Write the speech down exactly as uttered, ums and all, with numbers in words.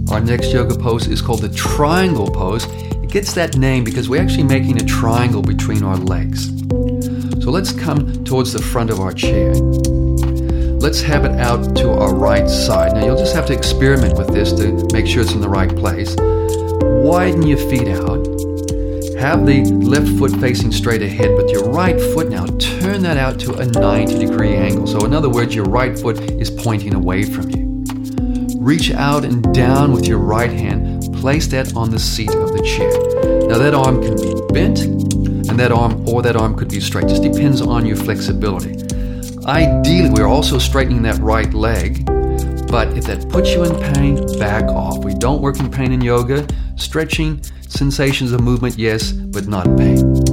Our next yoga pose is called the triangle pose. It gets that name because we're actually making a triangle between our legs. So let's come towards the front of our chair. Let's have it out to our right side. Now you'll just have to experiment with this to make sure it's in the right place. Widen your feet out. Have the left foot facing straight ahead, but your right foot now, turn that out to a ninety degree angle. So in other words, your right foot is pointing away from you. Reach out and down with your right hand. Place that on the seat of the chair. Now that arm can be bent, and that arm or that arm could be straight. Just depends on your flexibility. Ideally, we're also straightening that right leg, but if that puts you in pain, back off. We don't work in pain in yoga. Stretching, sensations of movement, yes, but not pain.